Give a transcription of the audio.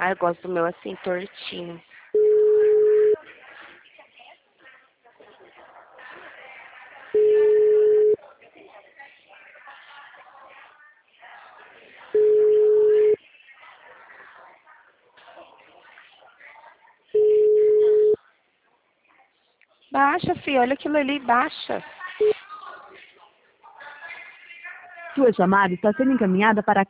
Ah, eu gosto do meu assim, tortinho. Baixa, filha, olha aquilo ali, baixa. Sua chamada está sendo encaminhada para a